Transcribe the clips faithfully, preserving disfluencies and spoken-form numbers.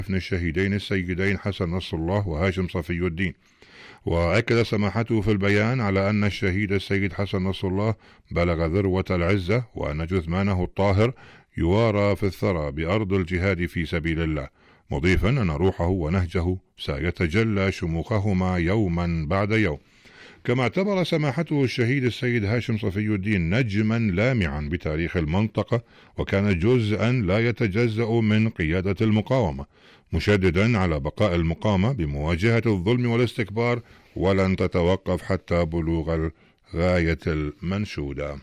دفن الشهيدين السيدين حسن نصر الله وهاشم صفي الدين. وأكد سماحته في البيان على أن الشهيد السيد حسن نصر الله بلغ ذروة العزة، وأن جثمانه الطاهر يوارى في الثرى بأرض الجهاد في سبيل الله، مضيفا أن روحه ونهجه سيتجلى شموخهما يوما بعد يوم. كما اعتبر سماحته الشهيد السيد هاشم صفي الدين نجما لامعا بتاريخ المنطقة، وكان جزءا لا يتجزأ من قيادة المقاومة، مشددا على بقاء المقاومة بمواجهة الظلم والاستكبار ولن تتوقف حتى بلوغ الغاية المنشودة.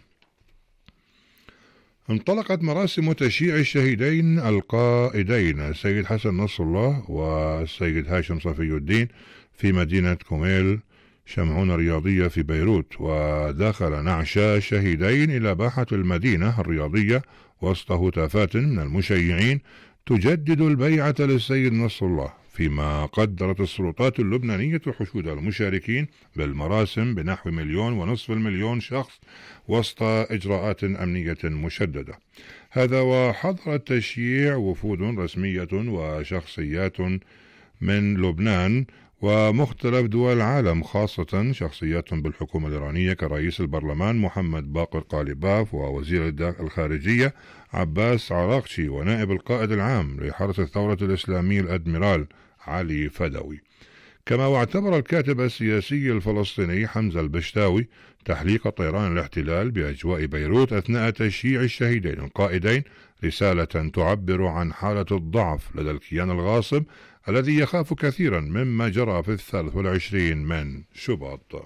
انطلقت مراسم تشييع الشهيدين القائدين السيد حسن نصر الله والسيد هاشم صفي الدين في مدينة كوميل شمعون الرياضية في بيروت، ودخل نعشا الشهيدين إلى باحة المدينة الرياضية وسط هتافات من المشيعين تجدد البيعة للسيد نصر الله، فيما قدرت السلطات اللبنانية حشود المشاركين بالمراسم بنحو مليون ونصف المليون شخص وسط إجراءات أمنية مشددة. هذا وحضر التشييع وفود رسمية وشخصيات من لبنان ومختلف دول العالم، خاصة شخصيات بالحكومة الإيرانية كرئيس البرلمان محمد باقر قالباف، ووزير الخارجية عباس عراقشي، ونائب القائد العام لحرس الثورة الإسلامية الأدميرال علي فدوي. كما واعتبر الكاتب السياسي الفلسطيني حمزة البشتاوي تحليق طيران الاحتلال بأجواء بيروت أثناء تشييع الشهيدين القائدين رسالة تعبر عن حالة الضعف لدى الكيان الغاصب الذي يخاف كثيرا مما جرى في الثالث والعشرين من شباط.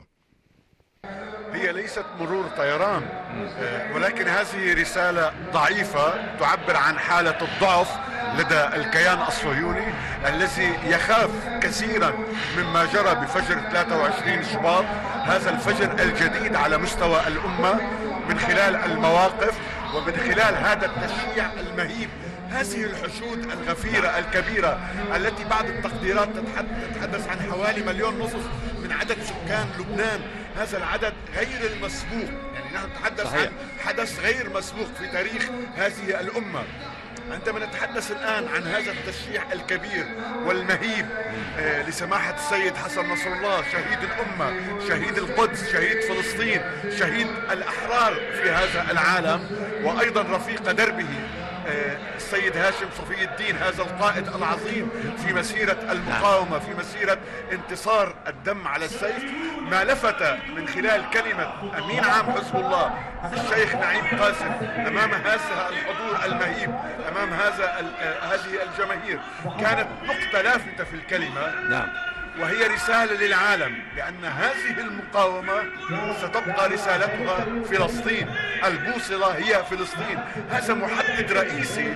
هي ليست مرور طيران، ولكن هذه رسالة ضعيفة تعبر عن حالة الضعف لدى الكيان الصهيوني الذي يخاف كثيرا مما جرى بفجر ثلاثة وعشرين شباط، هذا الفجر الجديد على مستوى الأمة، من خلال المواقف ومن خلال هذا التشييع المهيب، هذه الحشود الغفيرة الكبيرة التي بعض التقديرات تتحدث عن حوالي مليون نصف من عدد سكان لبنان. هذا العدد غير المسبوق، يعني نحن نتحدث صحيح. عن حدث غير مسبوق في تاريخ هذه الأمة. عندما نتحدث الآن عن هذا التشييع الكبير والمهيب آه لسماحة السيد حسن نصر الله، شهيد الأمة، شهيد القدس، شهيد فلسطين، شهيد الأحرار في هذا العالم، وأيضا رفيق دربه السيد هاشم صفي الدين، هذا القائد العظيم في مسيرة المقاومة، في مسيرة انتصار الدم على السيف، ما لفت من خلال كلمة أمين عام حزب الله الشيخ نعيم قاسم أمام هذا الحضور المهيب، أمام هذا هذه الجماهير، كانت نقطة لافتة في الكلمة. نعم. وهي رسالة للعالم بأن هذه المقاومة ستبقى رسالتها فلسطين، البوصلة هي فلسطين، هذا محدد رئيسي.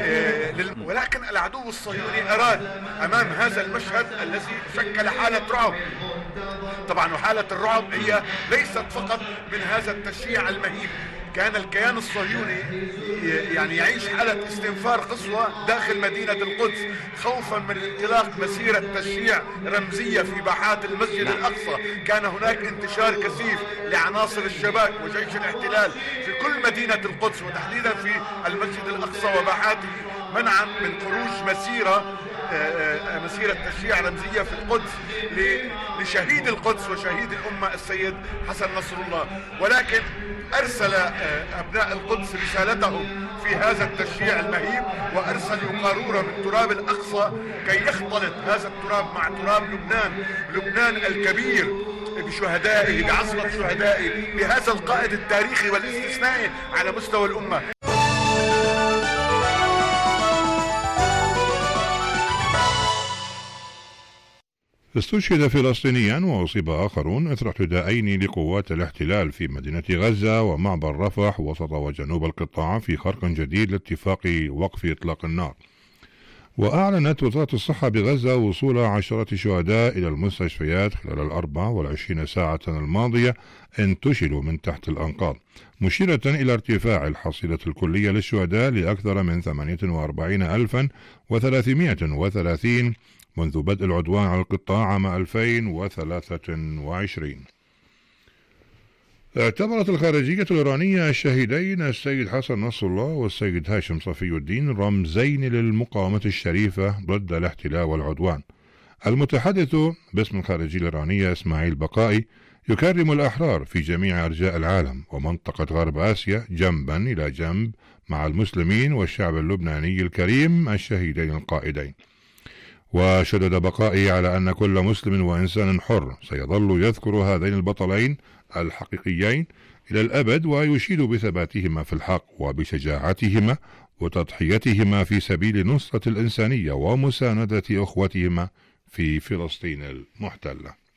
ولكن العدو الصهيوني أراد أمام هذا المشهد الذي شكل حالة رعب، طبعا وحالة الرعب هي ليست فقط من هذا التشييع المهيب، كان الكيان الصهيوني يعني يعيش حالة استنفار قصوى داخل مدينة القدس خوفا من انطلاق مسيرة تشييع رمزية في باحات المسجد الأقصى. كان هناك انتشار كثيف لعناصر الشباب وجيش الاحتلال في كل مدينة القدس وتحديدا في المسجد الأقصى وباحاته، منعا من خروج مسيرة مسيرة تشييع رمزية في القدس لشهيد القدس وشهيد الأمة السيد حسن نصر الله. ولكن أرسل أبناء القدس رسالتهم في هذا التشييع المهيب، وأرسلوا قارورة من تراب الأقصى كي يختلط هذا التراب مع تراب لبنان، لبنان الكبير بشهدائه، بعصمة شهدائه، بهذا القائد التاريخي والاستثنائي على مستوى الأمة. استشهد فلسطينيان وأصيب آخرون إثر اعتداءين لقوات الاحتلال في مدينة غزة ومعبر رفح وسط وجنوب القطاع في خرق جديد لاتفاق وقف إطلاق النار. وأعلنت وزارة الصحة بغزة وصول عشرات شهداء إلى المستشفيات خلال الأربع والعشرين ساعة الماضية انتشلوا من تحت الأنقاض، مشيرة إلى ارتفاع الحصيلة الكلية للشهداء لأكثر من ثمانية وأربعين ألفا وثلاثمائة وثلاثين منذ بدء العدوان على القطاع عام ألفين وثلاثة وعشرين. اعتبرت الخارجية الإيرانية الشهيدين السيد حسن نصر الله والسيد هاشم صفي الدين رمزين للمقاومة الشريفة ضد الاحتلال والعدوان. المتحدث باسم الخارجية الإيرانية إسماعيل بقائي يكرم الأحرار في جميع أرجاء العالم ومنطقة غرب آسيا جنبا إلى جنب مع المسلمين والشعب اللبناني الكريم الشهيدين القائدين. وشدد بقائي على أن كل مسلم وإنسان حر سيظل يذكر هذين البطلين الحقيقيين إلى الأبد، ويشيد بثباتهما في الحق وبشجاعتهما وتضحيتهما في سبيل نصرة الإنسانية ومساندة أخوتهما في فلسطين المحتلة.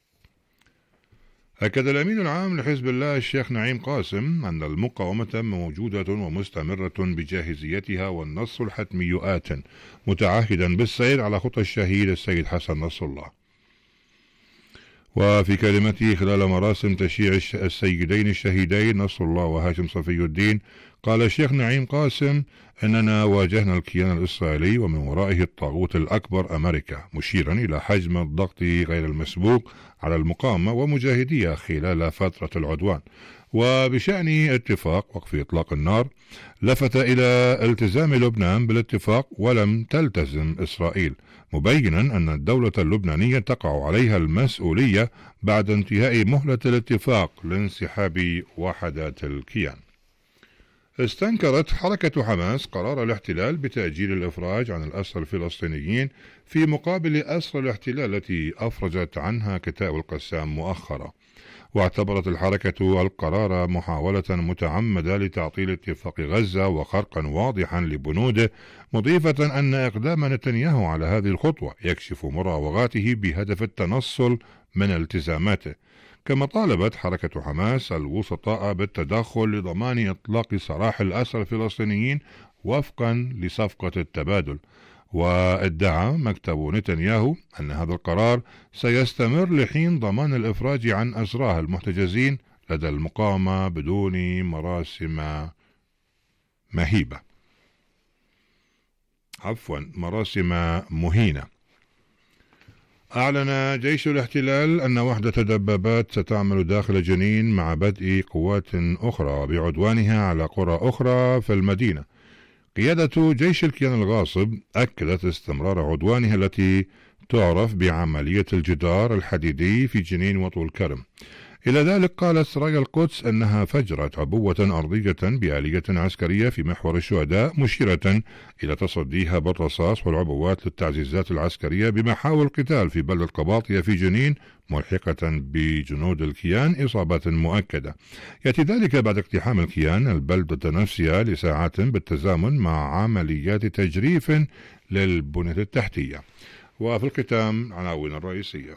أكد الأمين العام لحزب الله الشيخ نعيم قاسم أن المقاومة موجودة ومستمرة بجاهزيتها والنصر الحتمي آت، متعهدا بالسير على خطى الشهيد السيد حسن نصر الله. وفي كلمته خلال مراسم تشييع السيدين الشهيدين نصر الله وهاشم صفي الدين، قال الشيخ نعيم قاسم أننا واجهنا الكيان الإسرائيلي ومن ورائه الطاغوت الأكبر أمريكا، مشيرا إلى حجم الضغط غير المسبوق على المقاومة ومجاهديها خلال فترة العدوان. وبشأن اتفاق وقف إطلاق النار لفت إلى التزام لبنان بالاتفاق ولم تلتزم إسرائيل، مبينا أن الدولة اللبنانية تقع عليها المسؤولية بعد انتهاء مهلة الاتفاق لانسحاب وحدات الكيان. استنكرت حركة حماس قرار الاحتلال بتأجيل الإفراج عن الأسرى الفلسطينيين في مقابل أسرى الاحتلال التي أفرجت عنها كتائب القسام مؤخرا. واعتبرت الحركة القرار محاولة متعمدة لتعطيل اتفاق غزة وخرقا واضحا لبنوده، مضيفة أن إقدام نتنياهو على هذه الخطوة يكشف مراوغاته بهدف التنصل من التزاماته. كما طالبت حركة حماس الوسطاء بالتدخل لضمان إطلاق سراح الأسرى الفلسطينيين وفقا لصفقة التبادل. وادعى مكتب نتنياهو أن هذا القرار سيستمر لحين ضمان الإفراج عن أسراه المحتجزين لدى المقاومة بدون مراسم مهيبة عفوا مراسم مهينة. أعلن جيش الاحتلال أن وحدة دبابات ستعمل داخل جنين مع بدء قوات أخرى بعدوانها على قرى أخرى في المدينة. قيادة جيش الكيان الغاصب أكدت استمرار عدوانها التي تعرف بعملية الجدار الحديدي في جنين وطول كرم. إلى ذلك قالت سرايا القدس أنها فجرت عبوة أرضية بآلية عسكرية في محور الشهداء، مشيرة إلى تصديها بالرصاص والعبوات للتعزيزات العسكرية بمحاور القتال في بلدة قباطية في جنين، ملحقة بجنود الكيان إصابات مؤكدة. يأتي ذلك بعد اقتحام الكيان البلدة نفسها لساعات بالتزامن مع عمليات تجريف للبنية التحتية. وفي الختام عناوين الرئيسية.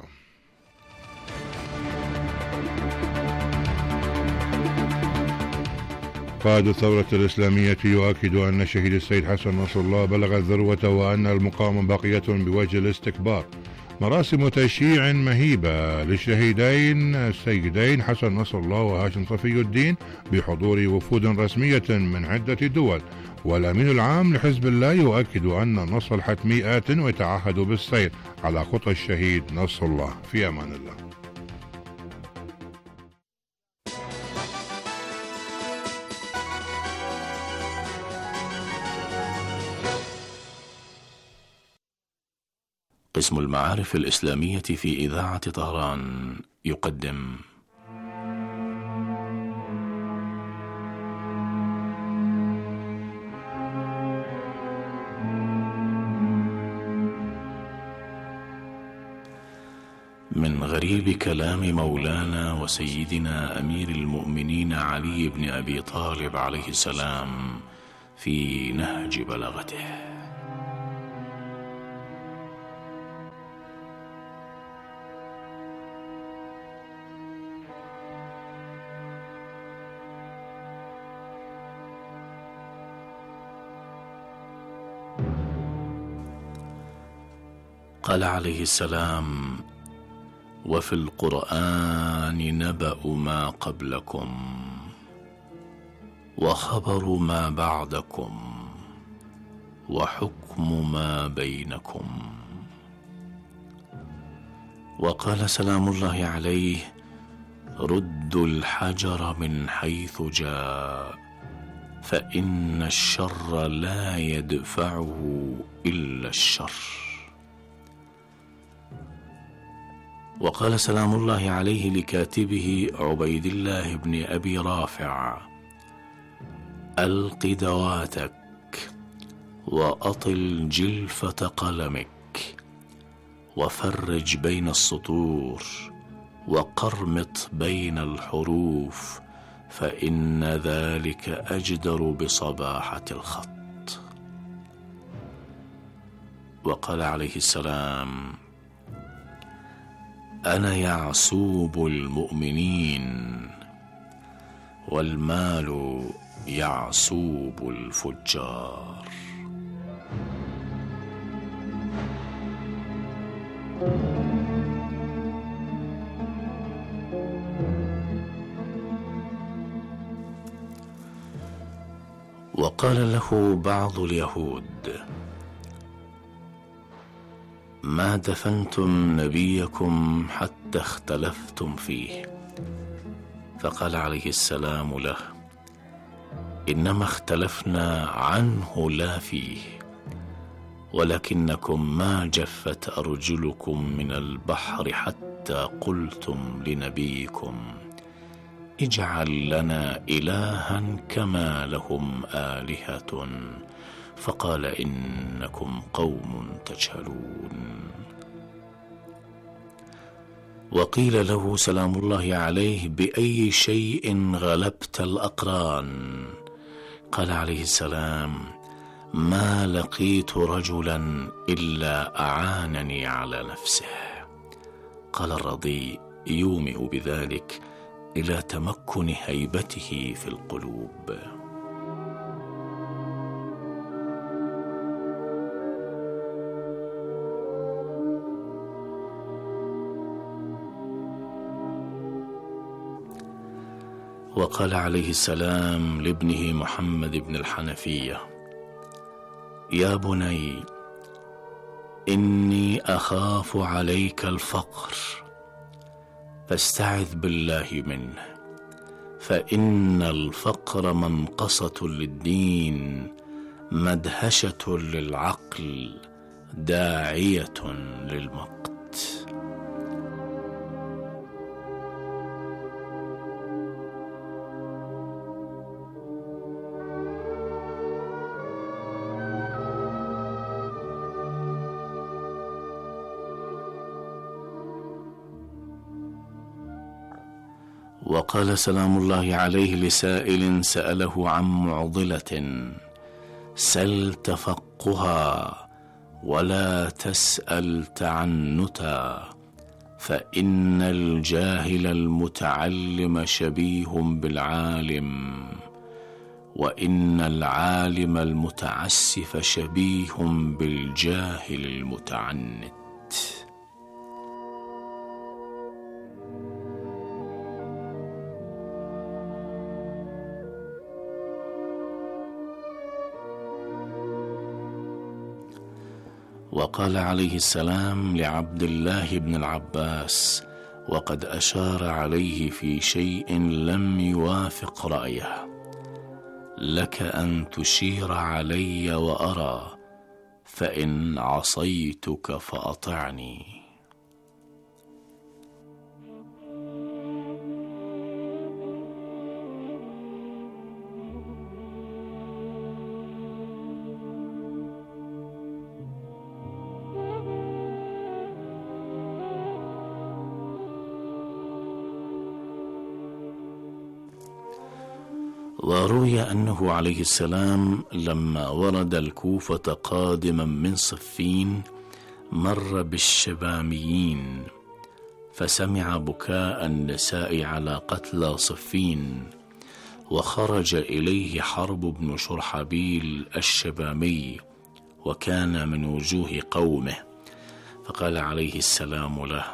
قائد الثورة الإسلامية يؤكد أن شهيد السيد حسن نصر الله بلغ الذروة وأن المقاومة باقية بوجه الاستكبار. مراسم تشييع مهيبة للشهيدين السيدين حسن نصر الله وهاشم صفي الدين بحضور وفود رسمية من عدة دول. والأمين العام لحزب الله يؤكد أن النصر الحتمي آت ويتعهد بالسير على خطى الشهيد نصر الله. في أمان الله. قسم المعارف الإسلامية في إذاعة طهران يقدم من غريب كلام مولانا وسيدنا أمير المؤمنين علي بن أبي طالب عليه السلام في نهج بلاغته. قال عليه السلام: وفي القرآن نبأ ما قبلكم وخبر ما بعدكم وحكم ما بينكم. وقال سلام الله عليه: ردوا الحجر من حيث جاء فإن الشر لا يدفعه إلا الشر. وقال سلام الله عليه لكاتبه عبيد الله بن أبي رافع: ألق دواتك وأطل جلفة قلمك وفرج بين السطور وقرمط بين الحروف فإن ذلك أجدر بصباحة الخط. وقال عليه السلام: أنا يعسوب المؤمنين والمال يعسوب الفجار. وقال له بعض اليهود: ما دفنتم نبيكم حتى اختلفتم فيه. فقال عليه السلام له: إنما اختلفنا عنه لا فيه، ولكنكم ما جفت أرجلكم من البحر حتى قلتم لنبيكم: اجعل لنا إلها كما لهم آلهة، فقال إنكم قوم تجهلون. وقيل له سلام الله عليه: بأي شيء غلبت الأقران؟ قال عليه السلام: ما لقيت رجلا إلا أعانني على نفسه. قال الرضي يومئ بذلك إلى تمكن هيبته في القلوب. وقال عليه السلام لابنه محمد بن الحنفية: يا بني إني أخاف عليك الفقر فاستعذ بالله منه، فإن الفقر منقصة للدين مدهشة للعقل داعية للمقت. وقال سلام الله عليه لسائل سأله عن معضلة: سل تفقها ولا تسأل تعنتا، فإن الجاهل المتعلم شبيه بالعالم، وإن العالم المتعسف شبيه بالجاهل المتعنت. وقال عليه السلام لعبد الله بن العباس وقد أشار عليه في شيء لم يوافق رأيه: لك أن تشير علي وأرى، فإن عصيتك فأطعني. وروي أنه عليه السلام لما ورد الكوفة قادما من صفين مر بالشباميين فسمع بكاء النساء على قتلى صفين، وخرج إليه حرب بن شرحبيل الشبامي وكان من وجوه قومه، فقال عليه السلام له: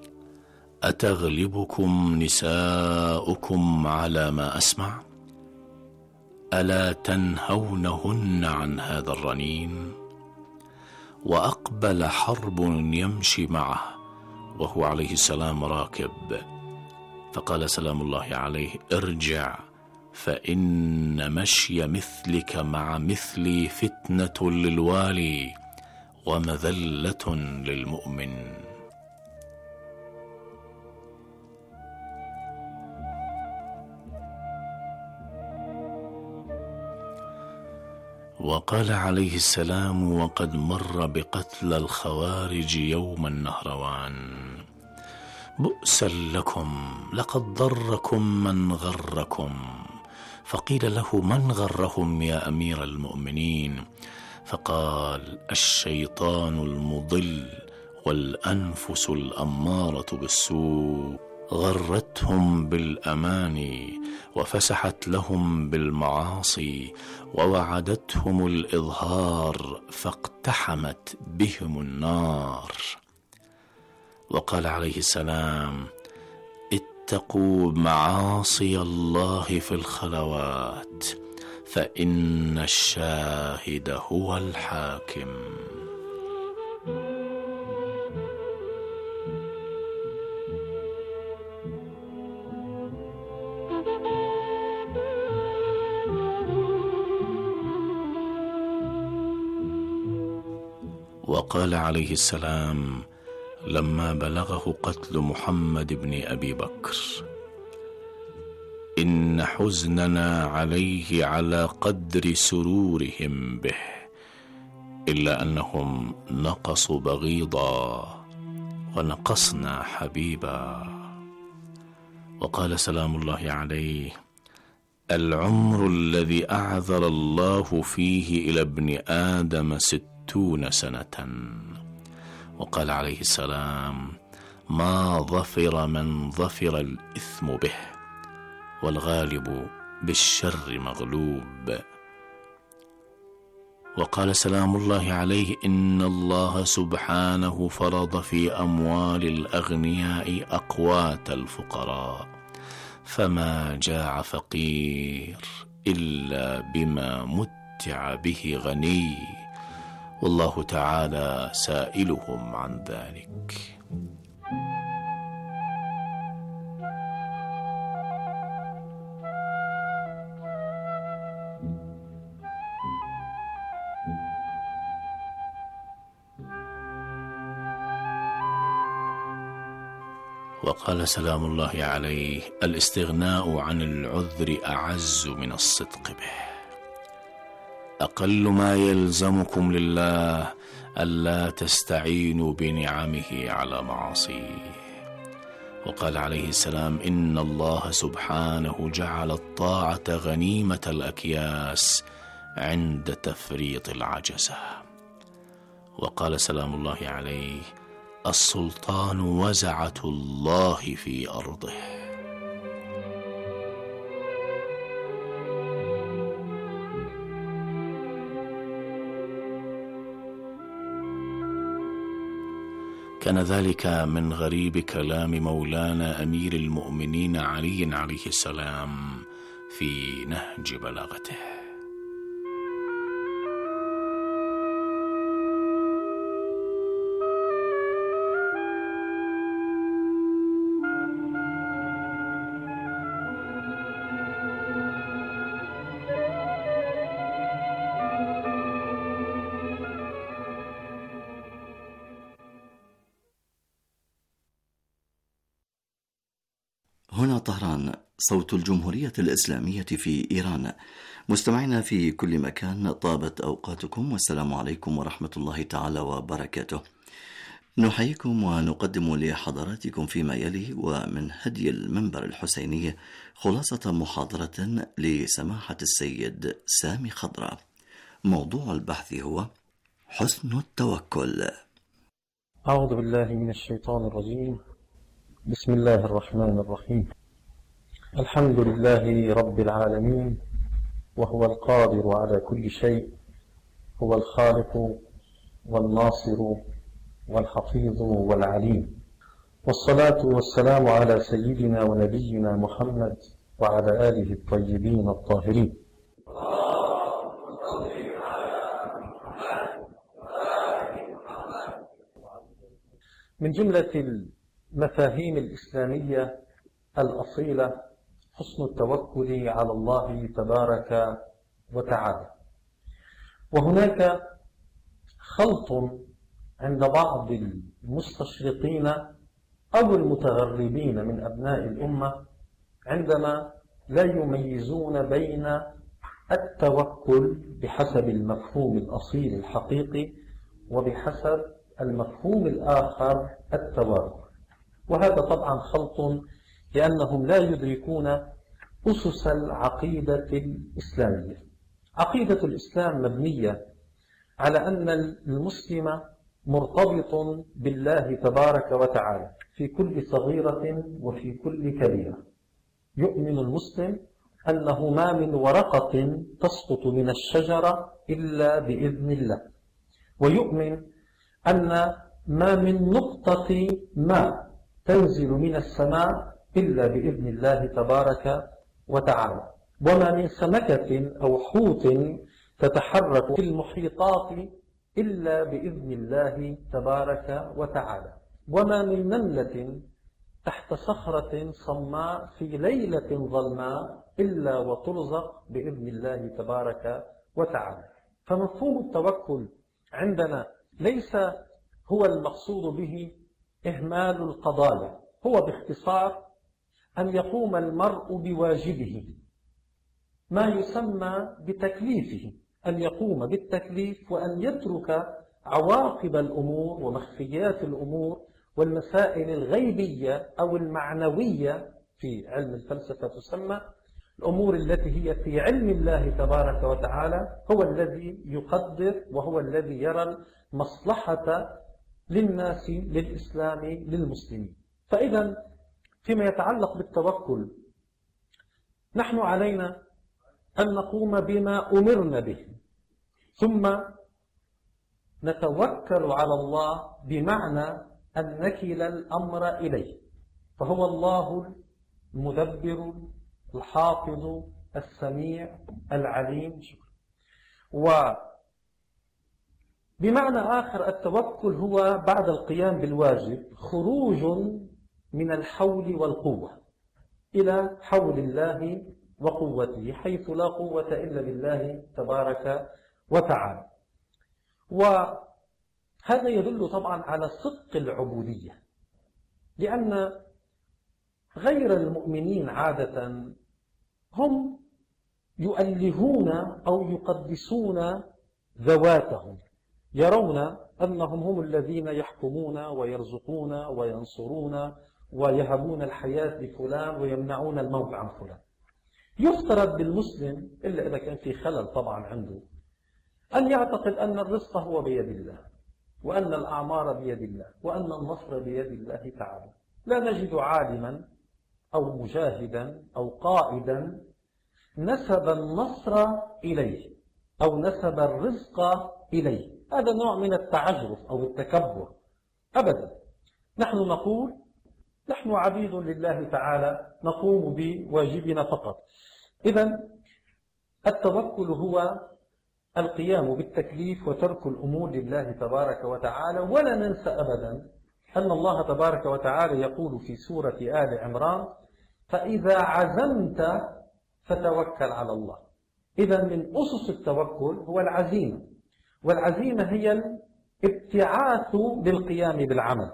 أتغلبكم نساؤكم على ما أسمع؟ ألا تنهونهن عن هذا الرنين؟ وأقبل حرب يمشي معه وهو عليه السلام راكب، فقال سلام الله عليه: ارجع، فإن مشي مثلك مع مثلي فتنة للوالي ومذلة للمؤمن. وقال عليه السلام وقد مر بقتل الخوارج يوم النهروان: بؤسا لكم، لقد ضركم من غركم. فقيل له: من غرهم يا أمير المؤمنين؟ فقال: الشيطان المضل والأنفس الأمارة بالسوء، غرتهم بالأماني وفسحت لهم بالمعاصي ووعدتهم الإظهار فاقتحمت بهم النار. وقال عليه السلام: اتقوا معاصي الله في الخلوات، فإن الشاهد هو الحاكم. وقال عليه السلام لما بلغه قتل محمد بن أبي بكر: إن حزننا عليه على قدر سرورهم به، إلا أنهم نقصوا بغيضا ونقصنا حبيبا. وقال سلام الله عليه: العمر الذي أعذر الله فيه إلى ابن آدم ستون سنة. وقال عليه السلام: ما ظفر من ظفر الإثم به، والغالب بالشر مغلوب. وقال سلام الله عليه: إن الله سبحانه فرض في أموال الأغنياء أقوات الفقراء، فما جاع فقير إلا بما متع به غني، والله تعالى سائلهم عن ذلك. وقال سلام الله عليه: الاستغناء عن العذر أعز من الصدق به. أقل ما يلزمكم لله ألا تستعينوا بنعمه على معاصيه. وقال عليه السلام: إن الله سبحانه جعل الطاعة غنيمة الأكياس عند تفريط العجزة. وقال سلام الله عليه: السلطان وزعة الله في أرضه. كان ذلك من غريب كلام مولانا أمير المؤمنين علي عليه السلام في نهج بلاغته. هنا طهران، صوت الجمهورية الإسلامية في إيران. مستمعينا في كل مكان، طابت أوقاتكم والسلام عليكم ورحمة الله تعالى وبركاته. نحييكم ونقدم لحضراتكم فيما يلي ومن هدي المنبر الحسيني خلاصة محاضرة لسماحة السيد سامي خضرة. موضوع البحث هو حسن التوكل. أعوذ بالله من الشيطان الرجيم. بسم الله الرحمن الرحيم. الحمد لله رب العالمين، وهو القادر على كل شيء، هو الخالق والناصر والحفيظ والعليم، والصلاة والسلام على سيدنا ونبينا محمد وعلى آله الطيبين الطاهرين. من جملة المفاهيم الإسلامية الأصيلة حسن التوكل على الله تبارك وتعالى. وهناك خلط عند بعض المستشرقين أو المتغربين من أبناء الأمة عندما لا يميزون بين التوكل بحسب المفهوم الأصيل الحقيقي وبحسب المفهوم الآخر التواكل، وهذا طبعا خلط لأنهم لا يدركون أسس العقيدة الإسلامية. عقيدة الإسلام مبنية على أن المسلم مرتبط بالله تبارك وتعالى في كل صغيرة وفي كل كبيرة. يؤمن المسلم أنه ما من ورقة تسقط من الشجرة إلا بإذن الله، ويؤمن أن ما من نقطة ماء تنزل من السماء إلا بإذن الله تبارك وتعالى، وما من سمكة أو حوت تتحرك في المحيطات إلا بإذن الله تبارك وتعالى، وما من نملة تحت صخرة صماء في ليلة ظلماء إلا وترزق بإذن الله تبارك وتعالى. فمفهوم التوكل عندنا ليس هو المقصود به إهمال القضايا، هو باختصار أن يقوم المرء بواجبه، ما يسمى بتكليفه، أن يقوم بالتكليف وأن يترك عواقب الأمور ومخفيات الأمور والمسائل الغيبية أو المعنوية في علم الفلسفة تسمى الأمور التي هي في علم الله تبارك وتعالى. هو الذي يقدر وهو الذي يرى المصلحة للناس، للإسلام، للمسلمين. فإذا فيما يتعلق بالتوكل نحن علينا أن نقوم بما أمرنا به، ثم نتوكل على الله بمعنى أن نكل الأمر إليه، فهو الله المدبر الحافظ السميع العليم. وبمعنى آخر التوكل هو بعد القيام بالواجب خروج من الحول والقوة إلى حول الله وقوته، حيث لا قوة إلا بالله تبارك وتعالى. وهذا يدل طبعا على صدق العبودية، لأن غير المؤمنين عادة هم يؤلهون أو يقدسون ذواتهم، يرون أنهم هم الذين يحكمون ويرزقون وينصرون ويهبون الحياة لفلان ويمنعون الموت عن فلان. يفترض بالمسلم إلا إذا كان في خلل طبعا عنده أن يعتقد أن الرزق هو بيد الله، وأن الأعمار بيد الله، وأن النصر بيد الله تعالى. لا نجد عالما أو مجاهدا أو قائدا نسب النصر إليه أو نسب الرزق إليه. هذا نوع من التعجرف أو التكبر أبدا. نحن نقول نحن عبيد لله تعالى نقوم بواجبنا فقط. إذن التوكل هو القيام بالتكليف وترك الأمور لله تبارك وتعالى. ولا ننسى أبدا أن الله تبارك وتعالى يقول في سورة آل عمران: فإذا عزمت فتوكل على الله. إذن من أسس التوكل هو العزيمة، والعزيمة هي الابتعاث للقيام بالعمل.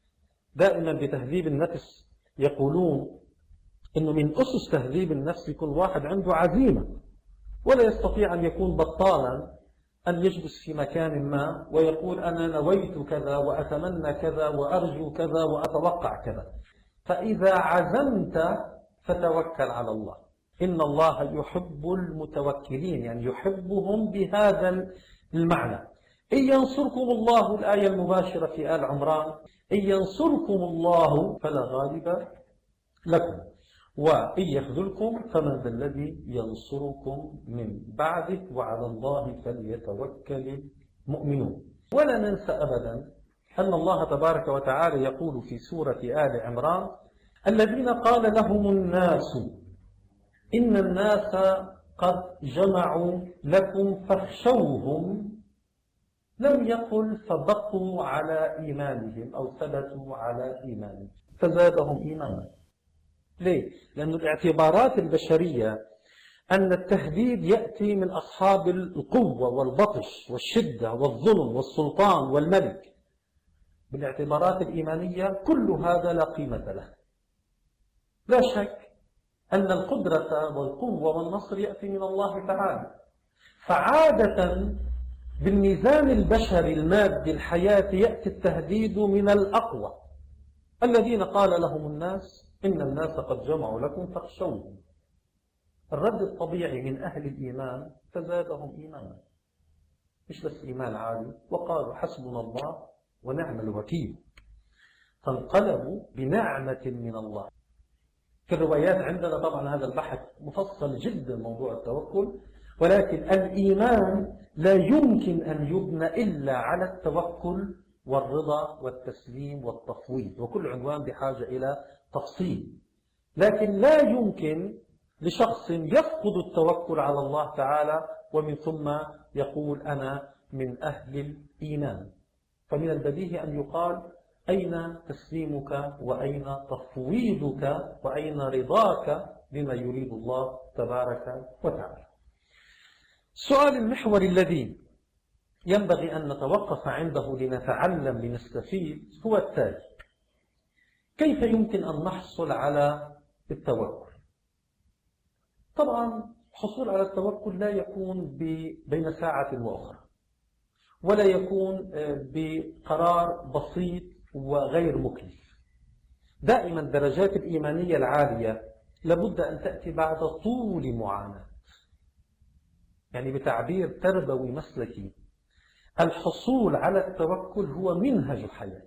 دائما بتهذيب النفس يقولون إنه من أسس تهذيب النفس يكون واحد عنده عزيمة، ولا يستطيع أن يكون بطالا أن يجلس في مكان ما ويقول أنا نويت كذا وأتمنى كذا وأرجو كذا وأتوقع كذا. فإذا عزمت فتوكل على الله. إن الله يحب المتوكلين، يعني يحبهم بهذا المعنى. إن ينصركم الله، الآية المباشرة في آل عمران: إن ينصركم الله فلا غالب لكم وإن يخذلكم فمن ذا الذي ينصركم من بعده وعلى الله فليتوكل المؤمنون. ولا ننسى أبدا أن الله تبارك وتعالى يقول في سورة آل عمران: الذين قال لهم الناس إن الناس قد جمعوا لكم فاخشوهم، لم يقل فبقوا على إيمانهم أو ثبتوا على إيمانهم فزادهم إيمانا. ليه؟ لأن الاعتبارات البشرية أن التهديد يأتي من أصحاب القوة والبطش والشدة والظلم والسلطان والملك. بالاعتبارات الإيمانية كل هذا لا قيمة له. لا شك أن القدرة والقوة والنصر يأتي من الله تعالى. فعادة بالميزان البشري المادي الحياتي يأتي التهديد من الأقوى الذين قال لهم الناس إن الناس قد جمعوا لكم فاخشوهم. الرد الطبيعي من أهل الإيمان فزادهم إيمانا، مش بس إيمان عالي، وقالوا حسبنا الله ونعم الوكيل، فانقلبوا بنعمة من الله. في الروايات عندنا طبعا هذا البحث مفصل جدا موضوع التوكل، ولكن الإيمان لا يمكن أن يبنى إلا على التوكل والرضا والتسليم والتفويض، وكل عنوان بحاجة إلى تفصيل. لكن لا يمكن لشخص يفقد التوكل على الله تعالى ومن ثم يقول أنا من أهل الإيمان. فمن البديهي أن يقال أين تسليمك وأين تفويضك وأين رضاك بما يريد الله تبارك وتعالى. السؤال المحوري الذي ينبغي أن نتوقف عنده لنتعلم لنستفيد هو التالي: كيف يمكن أن نحصل على التوكل؟ طبعا الحصول على التوكل لا يكون بين ساعة وأخرى، ولا يكون بقرار بسيط وغير مكلف. دائما الدرجات الإيمانية العالية لابد أن تأتي بعد طول معاناة. يعني بتعبير تربوي مسلكي، الحصول على التوكل هو منهج حياة.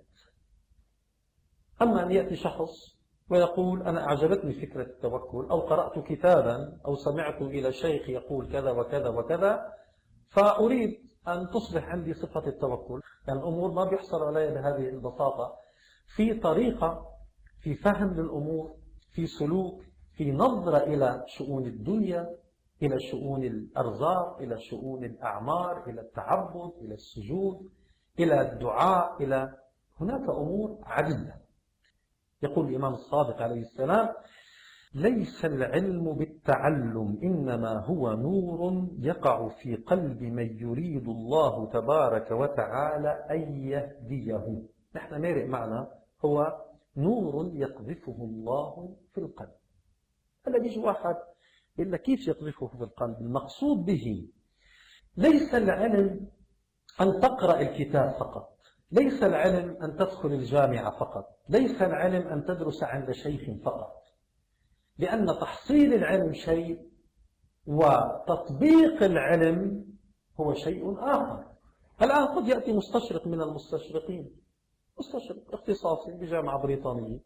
أما أن يأتي شخص ويقول أنا أعجبتني فكرة التوكل، أو قرأت كتابا أو سمعت إلى شيخ يقول كذا وكذا وكذا فأريد أن تصبح عندي صفة التوكل، يعني الأمور ما بيحصل عليها بهذه البساطة. في طريقة، في فهم للأمور، في سلوك، في نظرة إلى شؤون الدنيا، إلى شؤون الأرزاق، إلى شؤون الأعمار، إلى التعبد، إلى السجود، إلى الدعاء، إلى هناك أمور عديدة. يقول الإمام الصادق عليه السلام: ليس العلم بالتعلم إنما هو نور يقع في قلب من يريد الله تبارك وتعالى أن يهديه. نحن نارئ معنا هو نور يقذفه الله في القلب. هلا بيجي واحد يقول لك كيف يقذفه في القلب؟ المقصود به ليس العلم أن تقرأ الكتاب فقط، ليس العلم أن تدخل الجامعة فقط، ليس العلم أن تدرس عند شيخ فقط، لأن تحصيل العلم شيء وتطبيق العلم هو شيء آخر. الآن قد يأتي مستشرق من المستشرقين، مستشرق اختصاصي بجامعة بريطانية،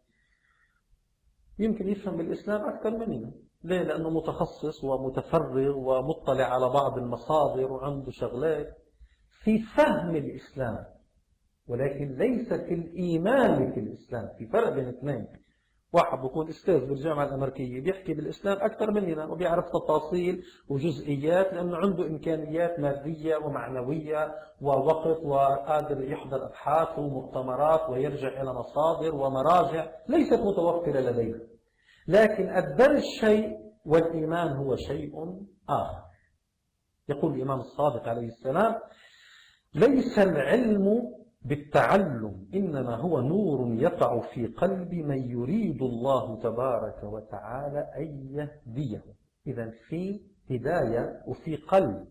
يمكن يفهم بالإسلام أكثر مننا. ليه؟ لأنه متخصص ومتفرغ ومطلع على بعض المصادر وعنده شغلات في فهم الإسلام، ولكن ليس في الإيمان في الإسلام. في فرق بين اثنين. واحد بيكون أستاذ بالجامعة الأمريكية بيحكي بالإسلام أكثر مننا وبيعرف تفاصيل وجزئيات لأنه عنده إمكانيات مادية ومعنوية ووقت وقادر يحضر أبحاث ومؤتمرات ويرجع إلى مصادر ومراجع ليست متوفرة لدينا. لكن الدرس شيء والإيمان هو شيء آخر. يقول الإمام الصادق عليه السلام: ليس العلم بالتعلم إنما هو نور يقع في قلب من يريد الله تبارك وتعالى أن يهديه. إذن في هداية وفي قلب،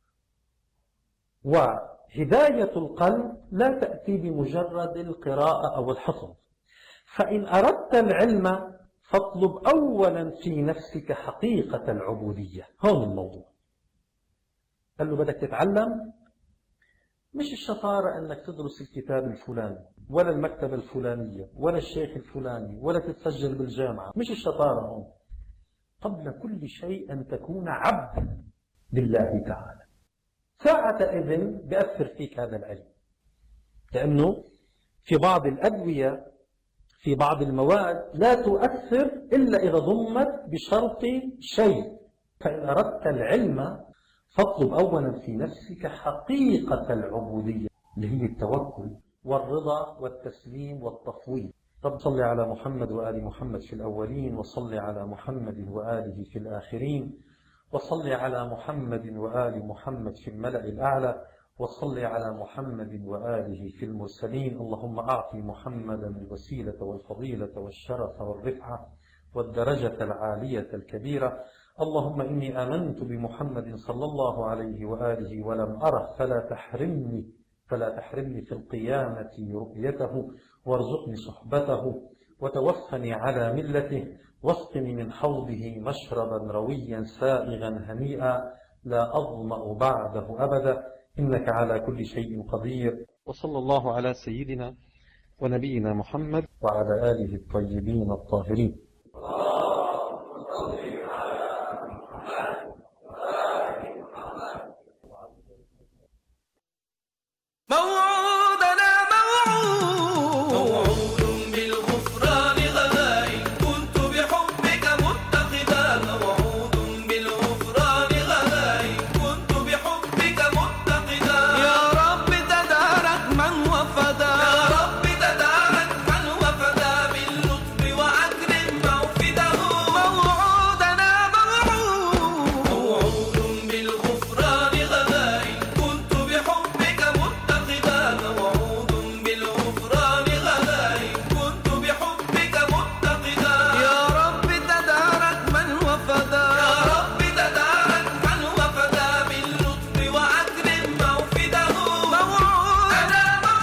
وهداية القلب لا تأتي بمجرد القراءة أو الحفظ. فإن أردت العلم فاطلب أولا في نفسك حقيقة العبودية. هون الموضوع. قال له بدك تتعلم، مش الشطارة أنك تدرس الكتاب الفلاني ولا المكتبة الفلانية ولا الشيخ الفلاني ولا تتسجل بالجامعة، مش الشطارة هون. قبل كل شيء أن تكون عبدا لله تعالى. ساعة إذن بأثر فيك هذا العلم، لأنه في بعض الأدوية في بعض المواد لا تؤثر إلا إذا ضمت بشرط شيء. فإن أردت العلم فاطلب أولا في نفسك حقيقة العبودية اللي هي التوكل والرضا والتسليم والتفويض. رب صل على محمد وآل محمد في الأولين، وصل على محمد وآله في الآخرين، وصل على محمد وآل محمد في الملأ الأعلى، وصل على محمد وآله في المرسلين. اللهم أعط محمدا الوسيلة والفضيلة والشرف والرفعة والدرجة العالية الكبيرة. اللهم إني آمنت بمحمد صلى الله عليه وآله ولم أره، فلا تحرمني فلا تحرمني في القيامة رؤيته، وارزقني صحبته، وتوفني على ملته، واسقني من حوضه مشربا رويا سائغا هنيئا لا أظمأ بعده أبدا، إنك على كل شيء قدير. وصلى الله على سيدنا ونبينا محمد وعلى آله الطيبين الطاهرين. موعودنا موعود موعود بالغفران غدا، إن كنت بحبك متقدا. موعود بالغفران غدا، إن كنت بحبك متقدا. يا رب تدارك من وفدا، يا رب تدارك من وفدا، باللطف وأكرم موفده. موعودنا موعود موعود بالغفران غدا، إن كنت بحبك متقدا. موعود بالغفران غدا، إن كنت بحبك متقدا. يا رب تدارك من وفدا، يا رب تدارك من وفدا، باللطف وأكرم موفده. موعود أنا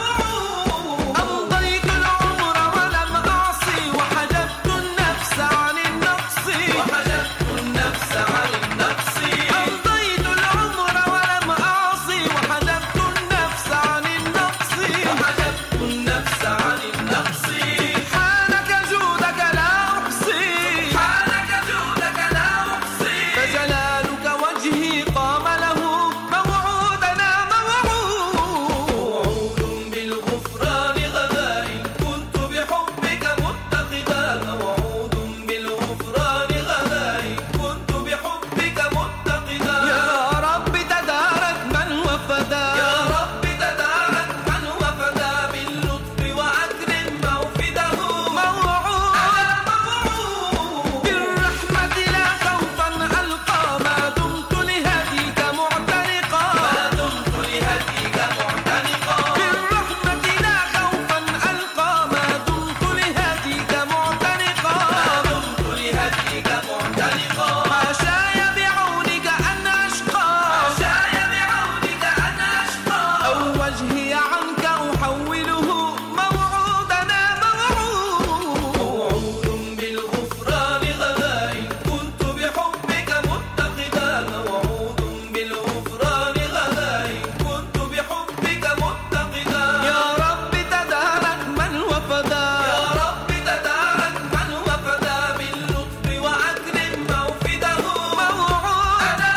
موعود أمضيت العمر ولم أعصي، وحجبت النفس عن النقص، وحجبت النفس عن النقص. أمضيت العمر ولم أعصي، وحجبت النفس عن النقص، وحجبت النفس عن النقص. سبحانك جودك لا أحصي، سبحانك جودك لا أحصي، فجلالك وجهي قام له. موعودنا موعود موعود بالغفران غدا، إن كنت بحبك متقدا. موعود بالغفران غدا، إن كنت بحبك متقدا. يا رب تدارك من وفدا، يا رب تدارك من وفدا، باللطف وأكرم موفده. موعود أنا موعود بالرحمة لا خوفا ألقى، ما دمت لهديك معتنقا، ما دمت لهديك معتنقا. بالرحمة لا خوفا ألقى، ما دمت لهديك معتنقا، ما دمت لهديك معتنقا. حاشاي بعونك أن أشقى، حاشاي بعونك أن أشقى، أو وجهي عنك أحوله. موعودنا موعود موعود بالغفران غدا، إن كنت بحبك متقدا. موعود بالغفران غدا، إن كنت بحبك متقدا. يا رب تدارك من وفدا، يا رب تدارك من وفدا، باللطف وأكرم موفده. موعود أنا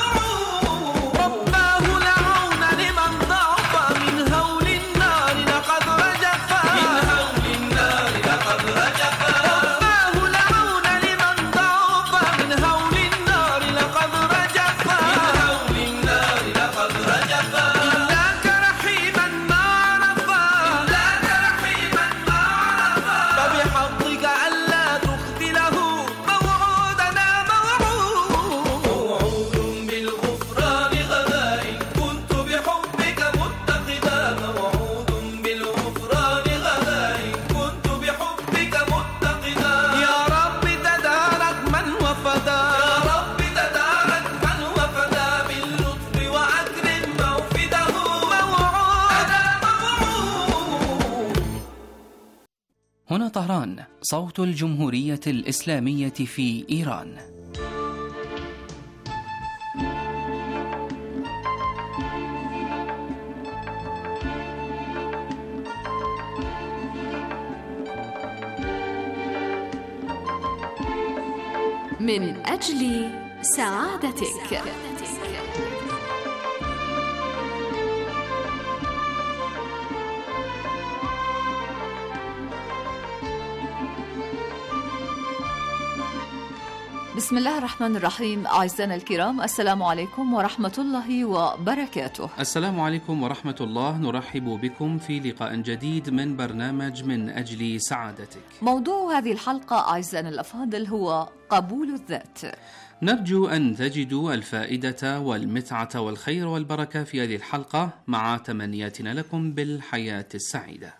موعود رباه العون لمن ضعف، من هول النار لقد رجفا، من هول النار لقد رجفا. رباه العون لمن ضعف، من هول النار لقد رجفا، من هول النار لقد رجفا. إلاك رحيما ما عرفا، إلاك رحيما ما عرفا، فبحظك ألا تخذله. موعودنا موعود موعود بالغفران غدا، إن كنت بحبك متقدا. موعود بالغفران غدا، إن كنت بحبك متقدا. يا رب تدارك من وفدا، يا رب تدارك من وفدا، باللطف وأكرم موفده. موعود أنا موعود. هنا طهران، صوت الجمهورية الإسلامية في إيران. من أجل سعادتك. بسم الله الرحمن الرحيم. أعزائنا الكرام، السلام عليكم ورحمة الله وبركاته. السلام عليكم ورحمة الله. نرحب بكم في لقاء جديد من برنامج من أجل سعادتك. موضوع هذه الحلقة أعزائنا الأفاضل هو قبول الذات. نرجو أن تجدوا الفائدة والمتعة والخير والبركة في هذه الحلقة، مع تمنياتنا لكم بالحياة السعيدة.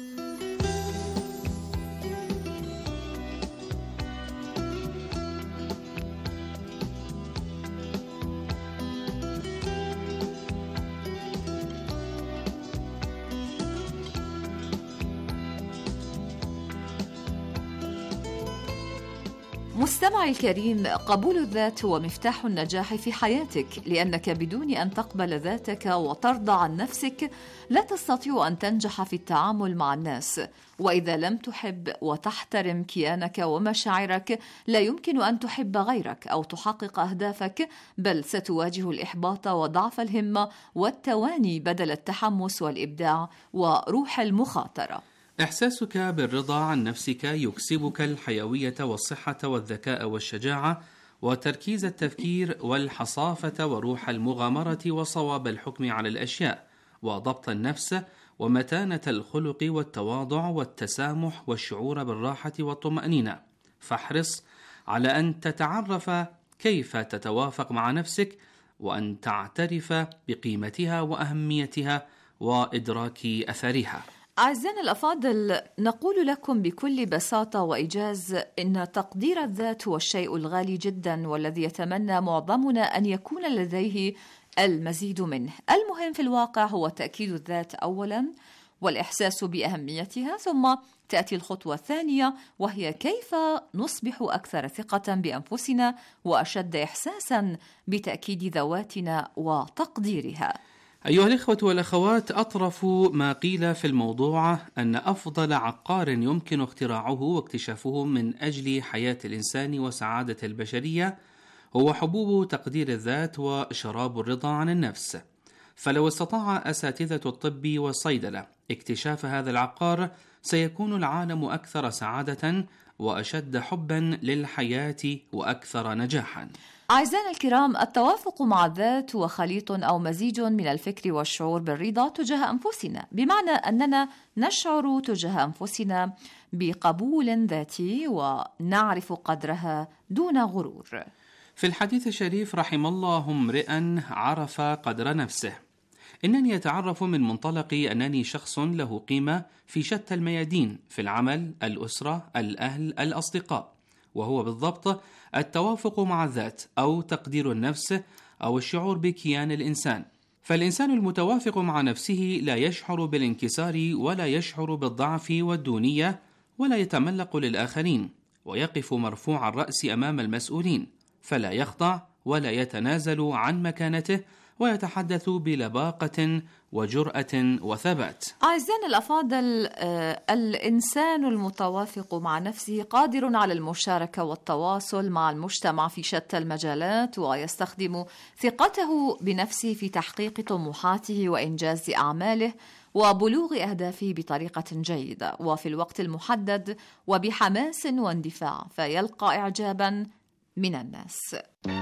مستمعي الكريم، قبول الذات هو مفتاح النجاح في حياتك، لأنك بدون أن تقبل ذاتك وترضى عن نفسك لا تستطيع أن تنجح في التعامل مع الناس. وإذا لم تحب وتحترم كيانك ومشاعرك لا يمكن أن تحب غيرك أو تحقق أهدافك، بل ستواجه الإحباط وضعف الهمة والتواني بدل التحمس والإبداع وروح المخاطرة. إحساسك بالرضا عن نفسك يكسبك الحيوية والصحة والذكاء والشجاعة وتركيز التفكير والحصافة وروح المغامرة وصواب الحكم على الأشياء وضبط النفس ومتانة الخلق والتواضع والتسامح والشعور بالراحة والطمأنينة. فاحرص على أن تتعرف كيف تتوافق مع نفسك، وأن تعترف بقيمتها وأهميتها وإدراك أثرها. أعزائنا الأفاضل، نقول لكم بكل بساطة وإيجاز إن تقدير الذات هو الشيء الغالي جدا، والذي يتمنى معظمنا أن يكون لديه المزيد منه. المهم في الواقع هو تأكيد الذات أولا والإحساس بأهميتها، ثم تأتي الخطوة الثانية وهي كيف نصبح أكثر ثقة بأنفسنا وأشد إحساسا بتأكيد ذواتنا وتقديرها. أيها الإخوة والأخوات، أطرف ما قيل في الموضوع أن أفضل عقار يمكن اختراعه واكتشافه من أجل حياة الإنسان وسعادة البشرية هو حبوب تقدير الذات وشراب الرضا عن النفس. فلو استطاع أساتذة الطب والصيدلة اكتشاف هذا العقار سيكون العالم أكثر سعادة وأشد حبا للحياة وأكثر نجاحا. أعزائنا الكرام، التوافق مع الذات هو خليط أو مزيج من الفكر والشعور بالرضا تجاه أنفسنا، بمعنى أننا نشعر تجاه أنفسنا بقبول ذاتي ونعرف قدرها دون غرور. في الحديث الشريف: رحم الله امرئا عرف قدر نفسه. إنني أتعرف من منطلق أنني شخص له قيمة في شتى الميادين، في العمل، الأسرة، الأهل، الأصدقاء، وهو بالضبط التوافق مع الذات أو تقدير النفس أو الشعور بكيان الإنسان. فالإنسان المتوافق مع نفسه لا يشعر بالانكسار ولا يشعر بالضعف والدونية ولا يتملق للآخرين، ويقف مرفوع الرأس أمام المسؤولين، فلا يخضع ولا يتنازل عن مكانته، ويتحدث بلباقة وجرأة وثبات. أعزائنا الأفاضل، آه، الإنسان المتوافق مع نفسه قادر على المشاركة والتواصل مع المجتمع في شتى المجالات، ويستخدم ثقته بنفسه في تحقيق طموحاته وإنجاز أعماله وبلوغ أهدافه بطريقة جيدة وفي الوقت المحدد وبحماس واندفاع، فيلقى إعجابا من الناس.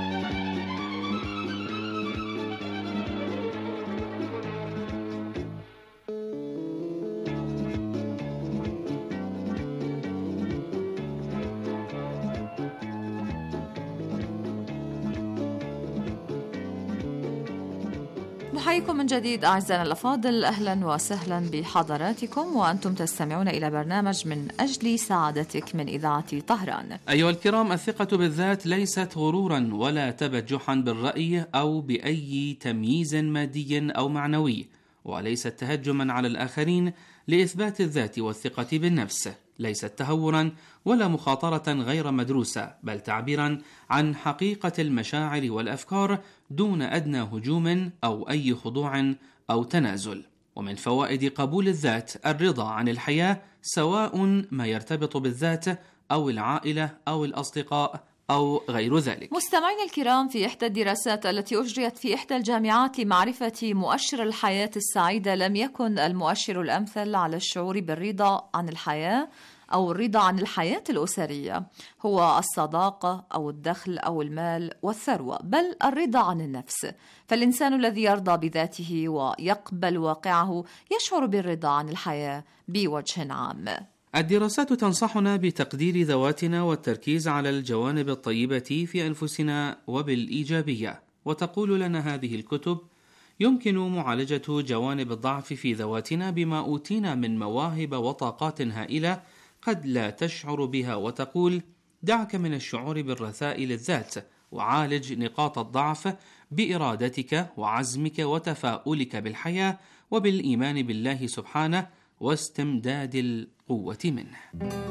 نحييكم من جديد أعزائنا الأفاضل، أهلا وسهلا بحضراتكم، وأنتم تستمعون إلى برنامج من أجل سعادتك من إذاعة طهران. أيها الكرام، الثقة بالذات ليست غرورا ولا تبجحا بالرأي أو بأي تمييز مادي أو معنوي، وليست تهجما على الآخرين لإثبات الذات والثقة بالنفس، ليست تهورا ولا مخاطرة غير مدروسة، بل تعبيرا عن حقيقة المشاعر والأفكار دون أدنى هجوم أو أي خضوع أو تنازل. ومن فوائد قبول الذات الرضا عن الحياة، سواء ما يرتبط بالذات أو العائلة أو الأصدقاء أو غير ذلك. مستمعينا الكرام، في إحدى الدراسات التي أجريت في إحدى الجامعات لمعرفة مؤشر الحياة السعيدة، لم يكن المؤشر الأمثل على الشعور بالرضا عن الحياة أو الرضا عن الحياة الأسرية هو الصداقة أو الدخل أو المال والثروة، بل الرضا عن النفس. فالإنسان الذي يرضى بذاته ويقبل واقعه يشعر بالرضا عن الحياة بوجه عام. الدراسات تنصحنا بتقدير ذواتنا والتركيز على الجوانب الطيبة في أنفسنا وبالإيجابية، وتقول لنا هذه الكتب: يمكن معالجة جوانب الضعف في ذواتنا بما أوتينا من مواهب وطاقات هائلة قد لا تشعر بها، وتقول: دعك من الشعور بالرثاء للذات، وعالج نقاط الضعف بإرادتك وعزمك وتفاؤلك بالحياة وبالإيمان بالله سبحانه واستمداد القوة منه.